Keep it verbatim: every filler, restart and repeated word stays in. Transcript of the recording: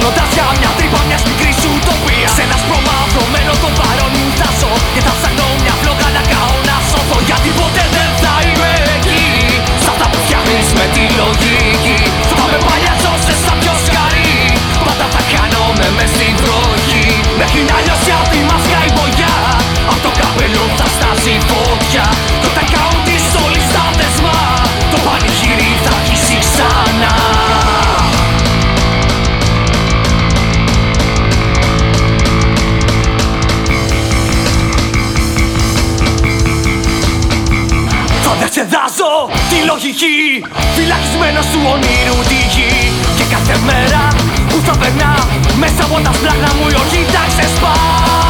Ψάχνοντας για μια τρύπα μιας μικρής ουτοπίας, σε ένα σπρωμαυρωμένο το παρόν μου θα ζω. Και θα ψάχνω μια φλόγα να καώ να σώθω. Γιατί ποτέ δεν θα είμαι εκεί, σ' αυτά που φτιάχνεις με τη λογική. Θα με παλιαζώσεις σαν πιο σκαρί, πάντα θα χάνομαι μες στην βροχή. Μέχρι να λιώσει απ' τη μάσκα η μπογιά, απ' το καπέλο θα στάσει φωτιά. Κι όταν καούν τις όλες στα δεσμά, το πανηγύρι θα αρχίσει ξανά. Θα διασκεδάζω τη λογική, φυλακισμένος του ονείρου τη γη. Και κάθε μέρα που θα περνά, μέσα από τα σπλάχνα μου η οργή θα ξεσπά.